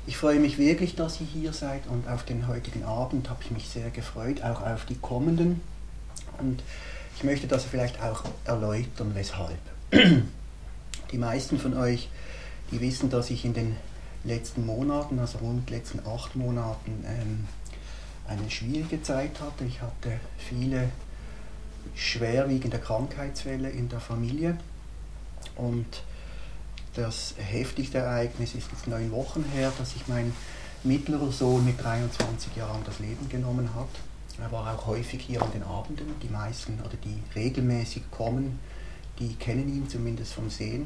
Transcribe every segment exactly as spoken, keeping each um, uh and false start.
Ich freue mich wirklich, dass ihr hier seid, und auf den heutigen Abend habe ich mich sehr gefreut, auch auf die kommenden. Und ich möchte das vielleicht auch erläutern, weshalb. Die meisten von euch, die wissen, dass ich in den letzten Monaten, also rund letzten acht Monaten, ähm, eine schwierige Zeit hatte. Ich hatte viele schwerwiegende Krankheitsfälle in der Familie, und das heftigste Ereignis ist jetzt neun Wochen her, dass sich mein mittlerer Sohn mit dreiundzwanzig Jahren das Leben genommen hat. Er war auch häufig hier an den Abenden. Die meisten, oder die regelmäßig kommen, die kennen ihn zumindest vom Sehen.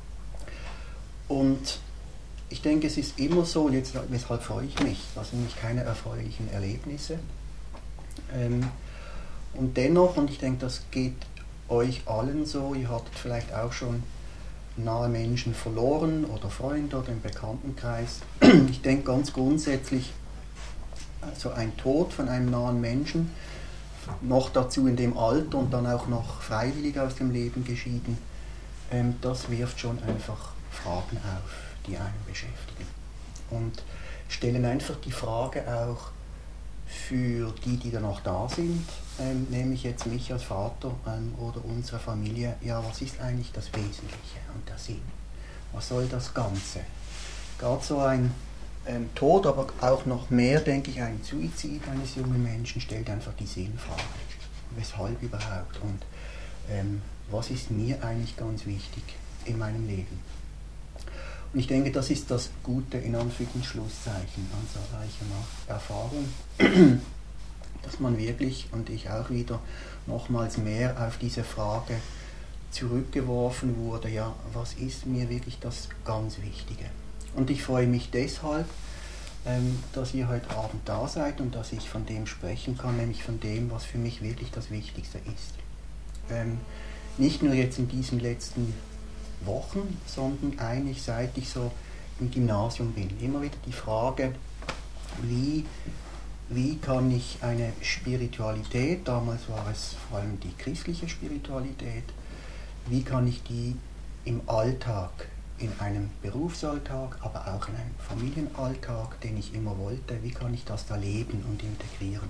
Und ich denke, es ist immer so, und jetzt, weshalb freue ich mich, das sind nämlich keine erfreulichen Erlebnisse. Ähm, und dennoch, und ich denke, das geht euch allen so, ihr hattet vielleicht auch schon nahe Menschen verloren oder Freunde oder im Bekanntenkreis. Ich denke ganz grundsätzlich, also ein Tod von einem nahen Menschen, noch dazu in dem Alter und dann auch noch freiwillig aus dem Leben geschieden, ähm, das wirft schon einfach Fragen auf, die einen beschäftigen. Und stellen einfach die Frage auch für die, die dann noch da sind, ähm, nämlich jetzt mich als Vater ähm, oder unsere Familie, ja, was ist eigentlich das Wesentliche und der Sinn? Was soll das Ganze? Gerade so ein ähm, Tod, aber auch noch mehr, denke ich, ein Suizid eines jungen Menschen stellt einfach die Sinnfrage. Weshalb überhaupt? Und ähm, was ist mir eigentlich ganz wichtig in meinem Leben? Und ich denke, das ist das Gute in Anführungszeichen an solcher Erfahrung, dass man wirklich, und ich auch wieder, nochmals mehr auf diese Frage zurückgeworfen wurde, ja, was ist mir wirklich das ganz Wichtige? Und ich freue mich deshalb, ähm, dass ihr heute Abend da seid und dass ich von dem sprechen kann, nämlich von dem, was für mich wirklich das Wichtigste ist. Ähm, nicht nur jetzt in diesen letzten Wochen, sondern eigentlich seit ich so im Gymnasium bin. Immer wieder die Frage, wie, wie kann ich eine Spiritualität, damals war es vor allem die christliche Spiritualität, wie kann ich die im Alltag, in einem Berufsalltag, aber auch in einem Familienalltag, den ich immer wollte, wie kann ich das da leben und integrieren?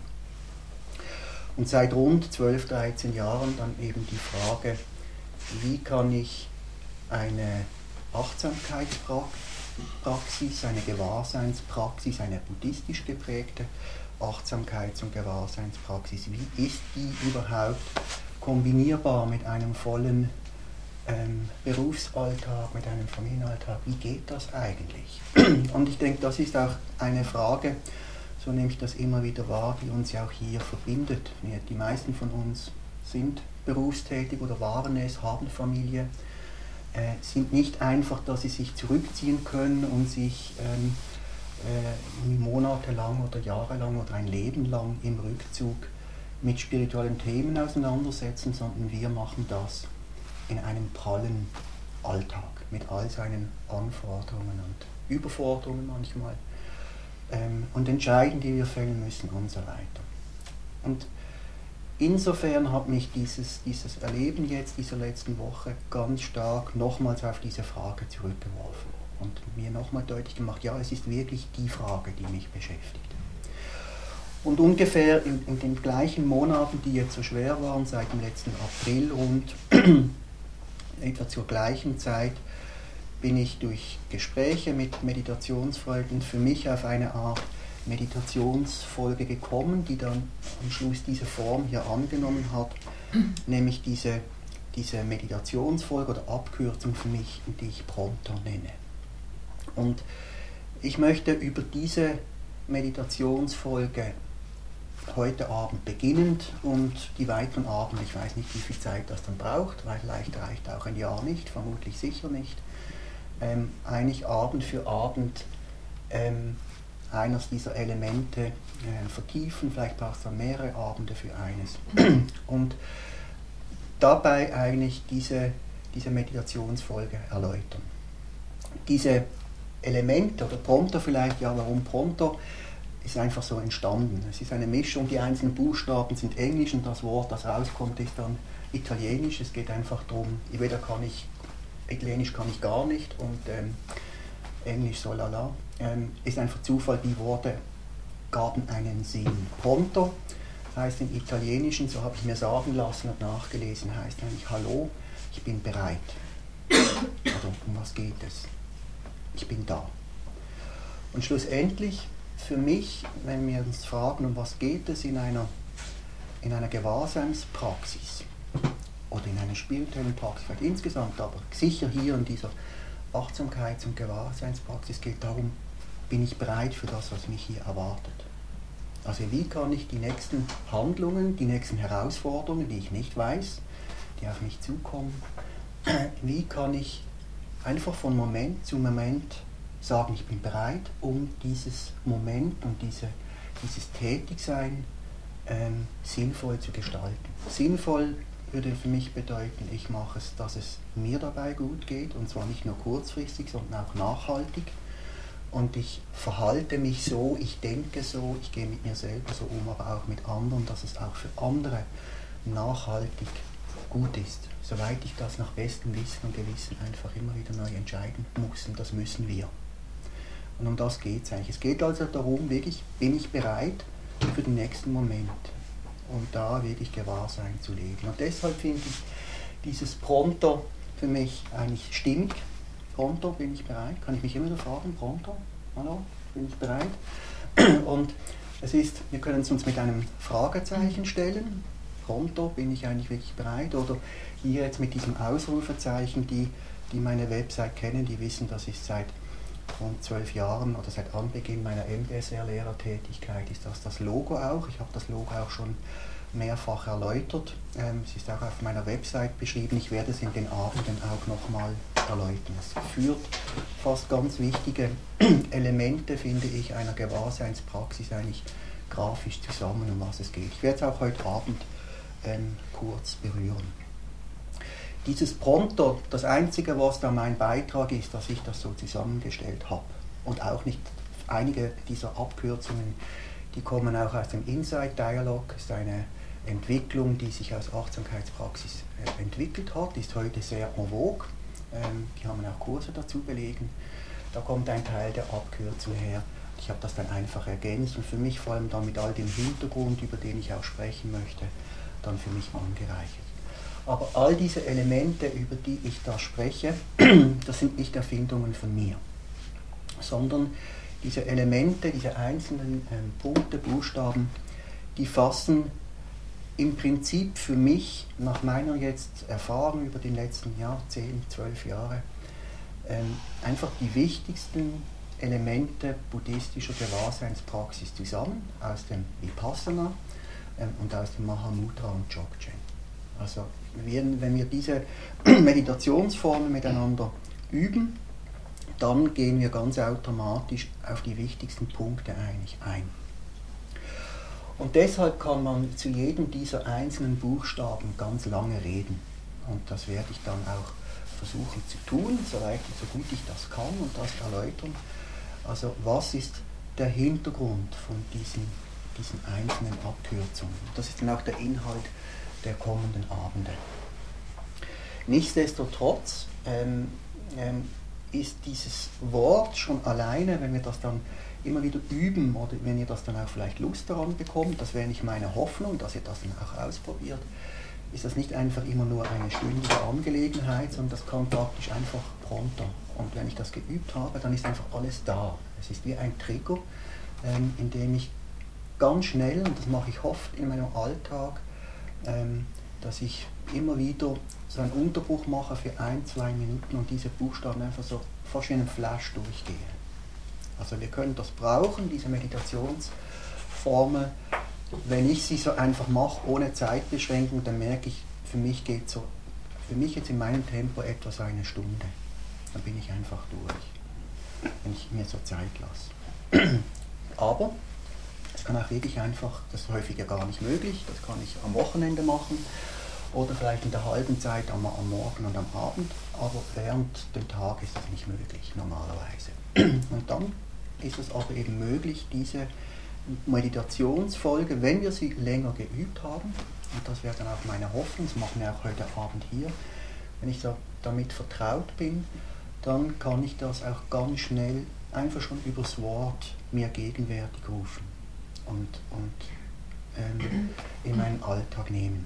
Und seit rund zwölf, dreizehn Jahren dann eben die Frage, wie kann ich eine Achtsamkeitspraxis, eine Gewahrseinspraxis, eine buddhistisch geprägte Achtsamkeits- und Gewahrseinspraxis, wie ist die überhaupt kombinierbar mit einem vollen ähm, Berufsalltag, mit einem Familienalltag? Wie geht das eigentlich? Und ich denke, das ist auch eine Frage, so nehme ich das immer wieder wahr, die uns ja auch hier verbindet. Die meisten von uns sind berufstätig oder waren es, haben Familie, Äh, sind nicht einfach, dass sie sich zurückziehen können und sich ähm, äh, monatelang oder jahrelang oder ein Leben lang im Rückzug mit spirituellen Themen auseinandersetzen, sondern wir machen das in einem prallen Alltag mit all seinen Anforderungen und Überforderungen manchmal ähm, und Entscheidungen, die wir fällen müssen und so weiter. Und insofern hat mich dieses, dieses Erleben jetzt dieser letzten Woche ganz stark nochmals auf diese Frage zurückgeworfen und mir nochmal deutlich gemacht, ja, es ist wirklich die Frage, die mich beschäftigt. Und ungefähr in, in den gleichen Monaten, die jetzt so schwer waren, seit dem letzten April rund, etwa zur gleichen Zeit, bin ich durch Gespräche mit Meditationsfreunden für mich auf eine Art Meditationsfolge gekommen, die dann am Schluss diese Form hier angenommen hat, nämlich diese, diese Meditationsfolge oder Abkürzung für mich, die ich Pronto nenne. Und ich möchte über diese Meditationsfolge heute Abend beginnend und die weiteren Abende, ich weiß nicht, wie viel Zeit das dann braucht, weil vielleicht reicht auch ein Jahr nicht, vermutlich sicher nicht, ähm, eigentlich Abend für Abend ähm, eines dieser Elemente äh, vertiefen, vielleicht braucht es dann mehrere Abende für eines. Und dabei eigentlich diese, diese Meditationsfolge erläutern. Diese Elemente, oder Pronto vielleicht, ja, warum Pronto, ist einfach so entstanden. Es ist eine Mischung, die einzelnen Buchstaben sind Englisch und das Wort, das rauskommt, ist dann Italienisch. Es geht einfach darum, entweder kann ich, Italienisch kann ich gar nicht und ähm, Englisch so lala, ähm, ist einfach Zufall, die Worte gaben einen Sinn. Pronto heißt im Italienischen, so habe ich mir sagen lassen und nachgelesen, heißt eigentlich Hallo, ich bin bereit. Also um was geht es? Ich bin da. Und schlussendlich für mich, wenn wir uns fragen, um was geht es in einer, in einer Gewahrseinspraxis oder in einer spirituellen Praxis, vielleicht insgesamt, aber sicher hier in dieser Achtsamkeits- und Gewahrseinspraxis geht darum, bin ich bereit für das, was mich hier erwartet. Also wie kann ich die nächsten Handlungen, die nächsten Herausforderungen, die ich nicht weiß, die auf mich zukommen, wie kann ich einfach von Moment zu Moment sagen, ich bin bereit, um dieses Moment und diese, dieses Tätigsein ähm, sinnvoll zu gestalten. Sinnvoll würde für mich bedeuten, ich mache es, dass es mir dabei gut geht, und zwar nicht nur kurzfristig, sondern auch nachhaltig. Und ich verhalte mich so, ich denke so, ich gehe mit mir selber so um, aber auch mit anderen, dass es auch für andere nachhaltig gut ist. Soweit ich das nach bestem Wissen und Gewissen einfach immer wieder neu entscheiden muss, und das müssen wir. Und um das geht es eigentlich. Es geht also darum, wirklich, bin ich bereit für den nächsten Moment und da wirklich Gewahrsein zu leben. Und deshalb finde ich dieses Pronto für mich eigentlich stimmig. Pronto, bin ich bereit? Kann ich mich immer wieder fragen, Pronto? Hallo, bin ich bereit? Und es ist, wir können es uns mit einem Fragezeichen stellen. Pronto, bin ich eigentlich wirklich bereit? Oder hier jetzt mit diesem Ausrufezeichen, die, die meine Website kennen, die wissen, das ist seit rund zwölf Jahren oder seit Anbeginn meiner M D S R-Lehrertätigkeit ist das das Logo auch. Ich habe das Logo auch schon mehrfach erläutert. Ähm, es ist auch auf meiner Website beschrieben. Ich werde es in den Abenden auch nochmal erläutern. Es führt fast ganz wichtige Elemente, finde ich, einer Gewahrseinspraxis eigentlich grafisch zusammen, um was es geht. Ich werde es auch heute Abend ähm, kurz berühren. Dieses Pronto, das Einzige, was da mein Beitrag ist, dass ich das so zusammengestellt habe. Und auch nicht einige dieser Abkürzungen, die kommen auch aus dem Insight Dialogue. Das ist eine Entwicklung, die sich aus Achtsamkeitspraxis äh, entwickelt hat, ist heute sehr en vogue. Ähm, die haben auch Kurse dazu belegen. Da kommt ein Teil der Abkürzung her. Ich habe das dann einfach ergänzt und für mich vor allem dann mit all dem Hintergrund, über den ich auch sprechen möchte, dann für mich angereichert. Aber all diese Elemente, über die ich da spreche, das sind nicht Erfindungen von mir, sondern diese Elemente, diese einzelnen ähm, Punkte, Buchstaben, die fassen im Prinzip für mich, nach meiner jetzt Erfahrung über die letzten Jahr, zehn, zwölf Jahre, ähm, einfach die wichtigsten Elemente buddhistischer Gewahrseinspraxis zusammen, aus dem Vipassana ähm, und aus dem Mahamudra und Dzogchen. Also wenn, wenn wir diese Meditationsformen miteinander üben, dann gehen wir ganz automatisch auf die wichtigsten Punkte eigentlich ein. Und deshalb kann man zu jedem dieser einzelnen Buchstaben ganz lange reden. Und das werde ich dann auch versuchen zu tun, soweit, so gut ich das kann und das erläutern. Also was ist der Hintergrund von diesen, diesen einzelnen Abkürzungen? Das ist dann auch der Inhalt der kommenden Abende. Nichtsdestotrotz ähm, ähm, ist dieses Wort schon alleine, wenn wir das dann immer wieder üben oder wenn ihr das dann auch vielleicht Lust daran bekommt, das wäre nicht meine Hoffnung, dass ihr das dann auch ausprobiert, ist das nicht einfach immer nur eine stündige Angelegenheit, sondern das kann praktisch einfach pronto. Und wenn ich das geübt habe, dann ist einfach alles da. Es ist wie ein Trigger, ähm, in dem ich ganz schnell, und das mache ich oft in meinem Alltag, ähm, dass ich immer wieder so einen Unterbruch mache für ein, zwei Minuten und diese Buchstaben einfach so fast wie einen Flash durchgehe. Also wir können das brauchen, diese Meditationsformel. Wenn ich sie so einfach mache, ohne Zeitbeschränkung, dann merke ich, für mich geht so, für mich jetzt in meinem Tempo etwa so eine Stunde. Dann bin ich einfach durch, wenn ich mir so Zeit lasse. Aber es kann auch wirklich einfach, das ist häufiger gar nicht möglich, das kann ich am Wochenende machen oder vielleicht in der halben Zeit am, am Morgen und am Abend, aber während dem Tag ist das nicht möglich, normalerweise. Und dann ist es aber eben möglich, diese Meditationsfolge, wenn wir sie länger geübt haben, und das wäre dann auch meine Hoffnung, das machen wir auch heute Abend hier, wenn ich so damit vertraut bin, dann kann ich das auch ganz schnell einfach schon übers Wort mir gegenwärtig rufen und, und ähm, in meinen Alltag nehmen.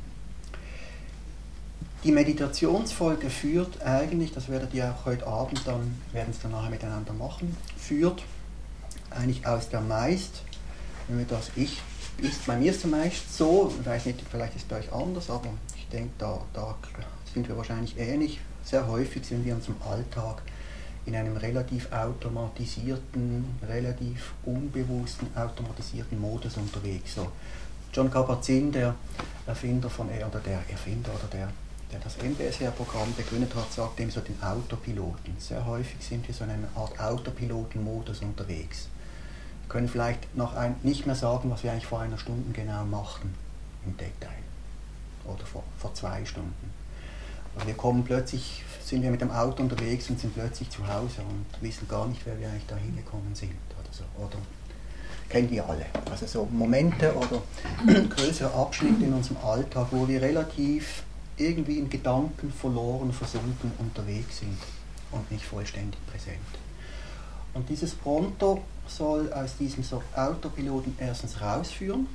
Die Meditationsfolge führt eigentlich, das werdet ihr auch heute Abend dann, werden es dann nachher miteinander machen, führt eigentlich aus der meist, wenn wir das ich, ist, bei mir ist es meist so, ich weiß nicht, vielleicht ist es bei euch anders, aber ich denke, da, da sind wir wahrscheinlich ähnlich. Sehr häufig sind wir in unserem Alltag in einem relativ automatisierten, relativ unbewussten, automatisierten Modus unterwegs. So, Jon Kabat-Zinn, der Erfinder von, oder der Erfinder oder der, der das M B S R-Programm begründet hat, sagt dem so den Autopiloten. Sehr häufig sind wir so in einer Art Autopiloten-Modus unterwegs. Wir können vielleicht noch ein, nicht mehr sagen, was wir eigentlich vor einer Stunde genau machten, im Detail. Oder vor, vor zwei Stunden. Wir kommen plötzlich, sind wir mit dem Auto unterwegs und sind plötzlich zu Hause und wissen gar nicht, wer wir eigentlich da hingekommen sind. Oder so. Oder kennen wir alle. Also so Momente oder größere Abschnitte in unserem Alltag, wo wir relativ irgendwie in Gedanken verloren, versunken unterwegs sind und nicht vollständig präsent. Und dieses Pronto soll aus diesem so Autopiloten erstens rausführen,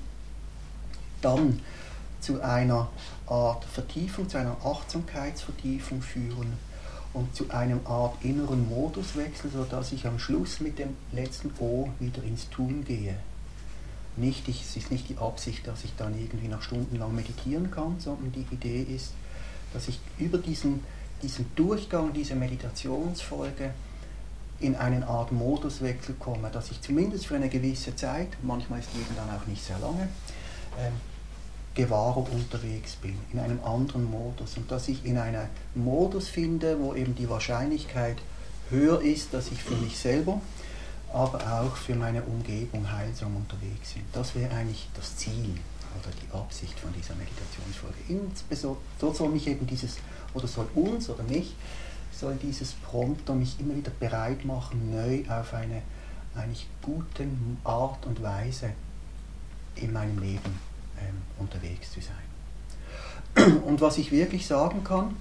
dann zu einer Art Vertiefung, zu einer Achtsamkeitsvertiefung führen und zu einem Art inneren Moduswechsel, sodass ich am Schluss mit dem letzten O wieder ins Tun gehe. Nicht, ich, es ist nicht die Absicht, dass ich dann irgendwie noch stundenlang meditieren kann, sondern die Idee ist, dass ich über diesen, diesen Durchgang, diese Meditationsfolge in eine Art Moduswechsel komme, dass ich zumindest für eine gewisse Zeit, manchmal ist die eben dann auch nicht sehr lange, ähm, gewahrer unterwegs bin, in einem anderen Modus. Und dass ich in einem Modus finde, wo eben die Wahrscheinlichkeit höher ist, dass ich für mich selber, aber auch für meine Umgebung heilsam unterwegs bin. Das wäre eigentlich das Ziel oder die Absicht von dieser Meditationsfolge. Insbesondere so soll mich eben dieses, oder soll uns oder mich, soll dieses Pronto mich immer wieder bereit machen, neu auf eine eigentlich gute Art und Weise in meinem Leben ähm, unterwegs zu sein. Und was ich wirklich sagen kann,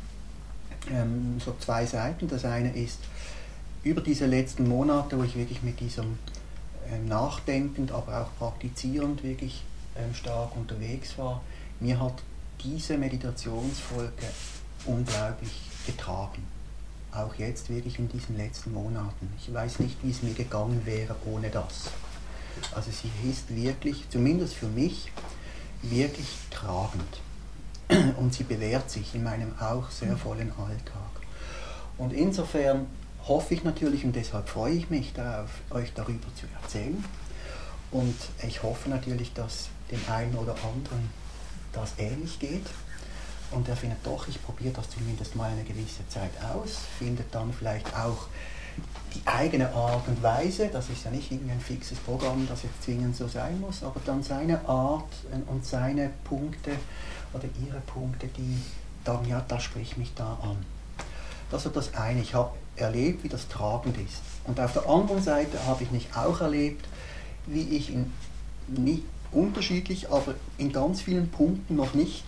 ähm, so zwei Seiten. Das eine ist, über diese letzten Monate, wo ich wirklich mit diesem ähm, nachdenkend, aber auch praktizierend wirklich ähm, stark unterwegs war, mir hat diese Meditationsfolge unglaublich getragen. Auch jetzt wirklich in diesen letzten Monaten. Ich weiß nicht, wie es mir gegangen wäre ohne das. Also sie ist wirklich, zumindest für mich, wirklich tragend. Und sie bewährt sich in meinem auch sehr vollen Alltag. Und insofern hoffe ich natürlich, und deshalb freue ich mich darauf, euch darüber zu erzählen. Und ich hoffe natürlich, dass dem einen oder anderen das ähnlich geht. Und er findet doch, ich probiere das zumindest mal eine gewisse Zeit aus, findet dann vielleicht auch die eigene Art und Weise, das ist ja nicht irgendein fixes Programm, das jetzt zwingend so sein muss, aber dann seine Art und seine Punkte oder ihre Punkte, die sagen, ja, das spricht mich da an. Das ist das eine, ich habe erlebt, wie das tragend ist. Und auf der anderen Seite habe ich mich auch erlebt, wie ich in, nicht unterschiedlich, aber in ganz vielen Punkten noch nicht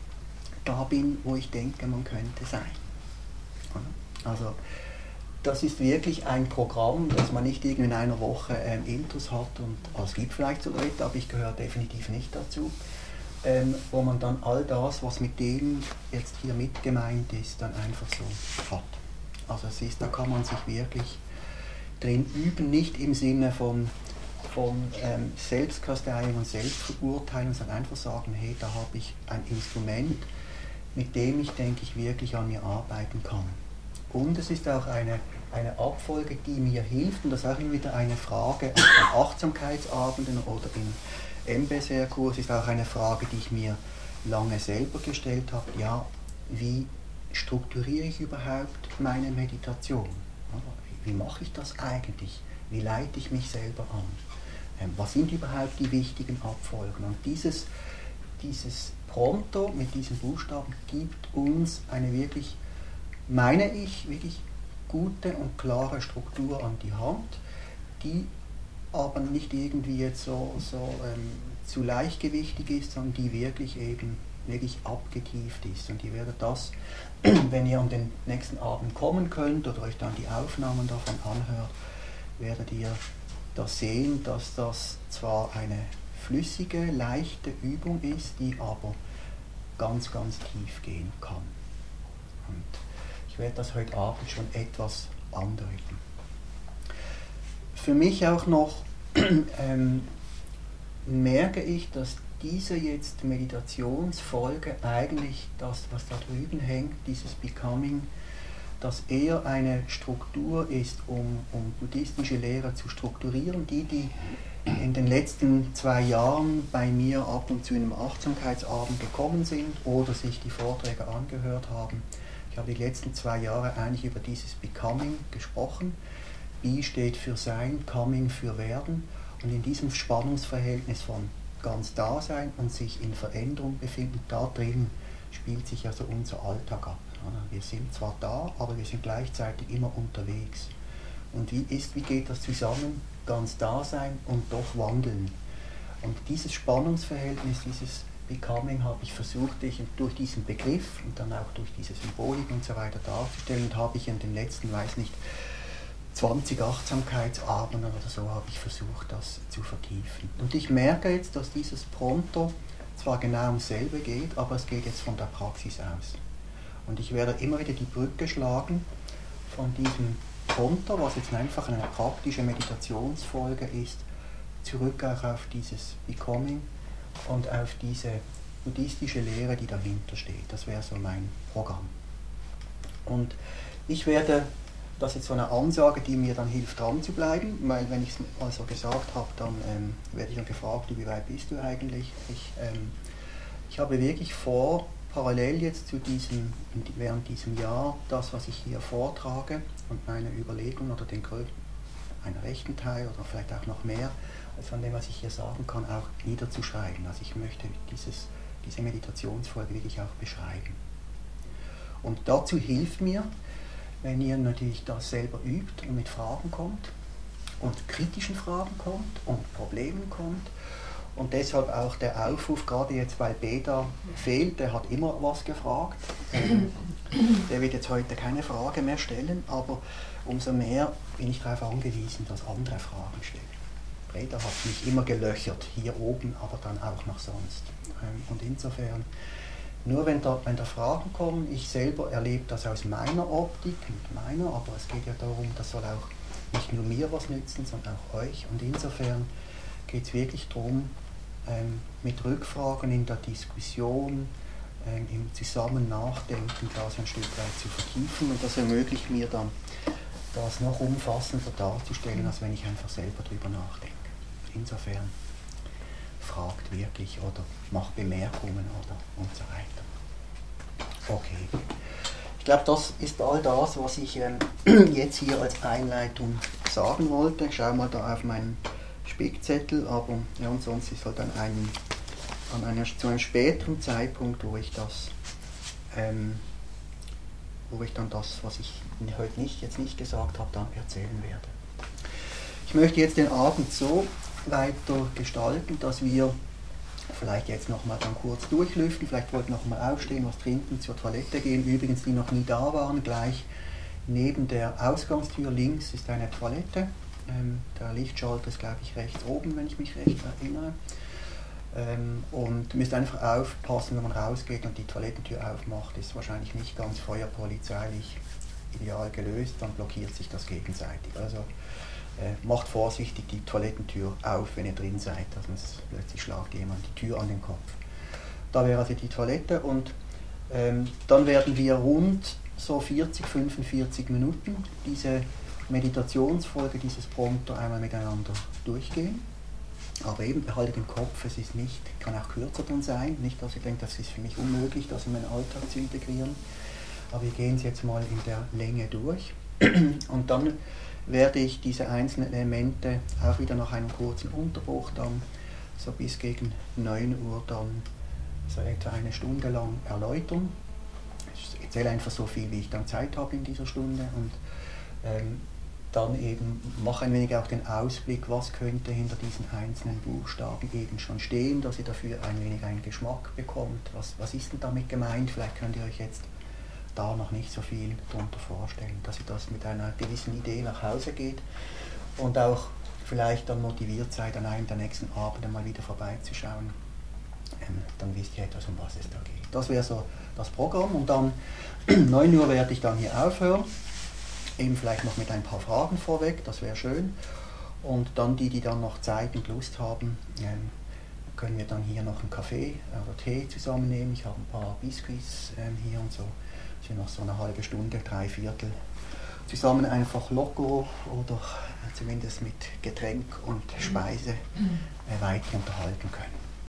da bin, wo ich denke, man könnte sein. Also das ist wirklich ein Programm, das man nicht irgendwie in einer Woche ähm, Intus hat, und also es gibt vielleicht so Leute, aber ich gehöre definitiv nicht dazu, ähm, wo man dann all das, was mit dem jetzt hier mit gemeint ist, dann einfach so hat. Also es ist, da kann man sich wirklich drin üben, nicht im Sinne von, von ähm, Selbstkasteiung und Selbstverurteilung, sondern einfach sagen, hey, da habe ich ein Instrument, mit dem ich, denke ich, wirklich an mir arbeiten kann. Und es ist auch eine, eine Abfolge, die mir hilft, und das ist auch immer wieder eine Frage an Achtsamkeitsabenden oder im M B S R-Kurs, ist auch eine Frage, die ich mir lange selber gestellt habe. Ja, wie strukturiere ich überhaupt meine Meditation? Wie mache ich das eigentlich? Wie leite ich mich selber an? Was sind überhaupt die wichtigen Abfolgen? Und dieses, dieses Pronto mit diesen Buchstaben gibt uns eine wirklich, meine ich, wirklich gute und klare Struktur an die Hand, die aber nicht irgendwie jetzt so, so ähm, zu leichtgewichtig ist, sondern die wirklich eben wirklich abgetieft ist. Und ihr werdet das, wenn ihr an den nächsten Abend kommen könnt oder euch dann die Aufnahmen davon anhört, werdet ihr das sehen, dass das zwar eine flüssige, leichte Übung ist, die aber ganz, ganz tief gehen kann. Und ich werde das heute Abend schon etwas andeuten. Für mich auch noch ähm, merke ich, dass diese jetzt Meditationsfolge eigentlich das, was da drüben hängt, dieses Becoming, dass eher eine Struktur ist, um, um buddhistische Lehre zu strukturieren. Die, die in den letzten zwei Jahren bei mir ab und zu in einem Achtsamkeitsabend gekommen sind oder sich die Vorträge angehört haben, ich habe die letzten zwei Jahre eigentlich über dieses Becoming gesprochen. Be steht für Sein, Coming für Werden. Und in diesem Spannungsverhältnis von ganz Dasein und sich in Veränderung befinden, da drin spielt sich also unser Alltag ab. Wir sind zwar da, aber wir sind gleichzeitig immer unterwegs. Und wie, ist, wie geht das zusammen? Ganz da sein und doch wandeln. Und dieses Spannungsverhältnis, dieses Becoming habe ich versucht, ich durch diesen Begriff und dann auch durch diese Symbolik und so weiter darzustellen, und habe ich in den letzten, weiß nicht, zwanzig Achtsamkeitsabenden oder so habe ich versucht, das zu vertiefen. Und ich merke jetzt, dass dieses Pronto zwar genau ums selbe geht, aber es geht jetzt von der Praxis aus. Und ich werde immer wieder die Brücke schlagen von diesem Pronto, was jetzt einfach eine praktische Meditationsfolge ist, zurück auch auf dieses Becoming und auf diese buddhistische Lehre, die dahinter steht. Das wäre so mein Programm. Und ich werde, das ist jetzt so eine Ansage, die mir dann hilft, dran zu bleiben, weil wenn ich es also gesagt habe, dann ähm, werde ich dann gefragt, wie weit bist du eigentlich? Ich, ähm, ich habe wirklich vor, parallel jetzt zu diesem, während diesem Jahr, das, was ich hier vortrage und meine Überlegung oder den einen rechten Teil oder vielleicht auch noch mehr, als von dem, was ich hier sagen kann, auch niederzuschreiben. Also ich möchte dieses, diese Meditationsfolge wirklich auch beschreiben. Und dazu hilft mir, wenn ihr natürlich das selber übt und mit Fragen kommt und kritischen Fragen kommt und Problemen kommt. Und deshalb auch der Aufruf, gerade jetzt, weil Beda fehlt, der hat immer was gefragt. Ähm, der wird jetzt heute keine Frage mehr stellen, aber umso mehr bin ich darauf angewiesen, dass andere Fragen stellen. Beda hat mich immer gelöchert, hier oben, aber dann auch noch sonst. Ähm, und insofern, nur wenn da, wenn da Fragen kommen, ich selber erlebe das aus meiner Optik, mit meiner, aber es geht ja darum, das soll auch nicht nur mir was nützen, sondern auch euch. Und insofern geht es wirklich darum, ähm, mit Rückfragen in der Diskussion, ähm, im Zusammen Nachdenken das ein Stück weit zu vertiefen, und das ermöglicht mir dann, das noch umfassender darzustellen, als wenn ich einfach selber drüber nachdenke. Insofern fragt wirklich oder macht Bemerkungen oder und so weiter. Okay. Ich glaube, das ist all das, was ich ähm, jetzt hier als Einleitung sagen wollte. Ich schaue mal da auf meinen Spickzettel, aber ja, und sonst ist halt an einem, an einer, zu einem späteren Zeitpunkt, wo ich das, ähm, wo ich dann das, was ich heute nicht, jetzt nicht gesagt habe, dann erzählen werde. Ich möchte jetzt den Abend so weiter gestalten, dass wir vielleicht jetzt nochmal dann kurz durchlüften, vielleicht wollten noch mal aufstehen, was trinken, zur Toilette gehen. Übrigens, die noch nie da waren, gleich neben der Ausgangstür links ist eine Toilette. Ähm, der Lichtschalter ist, glaube ich, rechts oben, wenn ich mich recht erinnere. Ähm, und müsst einfach aufpassen, wenn man rausgeht und die Toilettentür aufmacht, ist wahrscheinlich nicht ganz feuerpolizeilich ideal gelöst, dann blockiert sich das gegenseitig. Also äh, macht vorsichtig die Toilettentür auf, wenn ihr drin seid, dass man plötzlich schlagt jemand die Tür an den Kopf. Da wäre also die Toilette, und ähm, dann werden wir rund so vierzig, fünfundvierzig Minuten diese Meditationsfolge, dieses Pronto einmal miteinander durchgehen. Aber eben behaltet im Kopf, es ist nicht, kann auch kürzer dann sein, nicht, dass ihr denkt, das ist für mich unmöglich, das in meinen Alltag zu integrieren. Aber wir gehen es jetzt mal in der Länge durch. Und dann werde ich diese einzelnen Elemente auch wieder nach einem kurzen Unterbruch dann so bis gegen neun Uhr dann so etwa eine Stunde lang erläutern. Ich erzähle einfach so viel, wie ich dann Zeit habe in dieser Stunde, und ähm, dann eben mache ein wenig auch den Ausblick, was könnte hinter diesen einzelnen Buchstaben eben schon stehen, dass ihr dafür ein wenig einen Geschmack bekommt. Was, was ist denn damit gemeint? Vielleicht könnt ihr euch jetzt da noch nicht so viel darunter vorstellen, dass ihr das mit einer gewissen Idee nach Hause geht und auch vielleicht dann motiviert seid, an einem der nächsten Abende mal wieder vorbeizuschauen. Ähm, dann wisst ihr etwas, um was es da geht. Das wäre so das Programm und dann neun Uhr werde ich dann hier aufhören. Eben vielleicht noch mit ein paar Fragen vorweg, das wäre schön. Und dann die, die dann noch Zeit und Lust haben, ähm, können wir dann hier noch einen Kaffee oder Tee zusammennehmen. Ich habe ein paar Biscuits ähm, hier und so. Dass wir noch so eine halbe Stunde, drei Viertel zusammen einfach locker oder zumindest mit Getränk und Speise äh, weiter unterhalten können.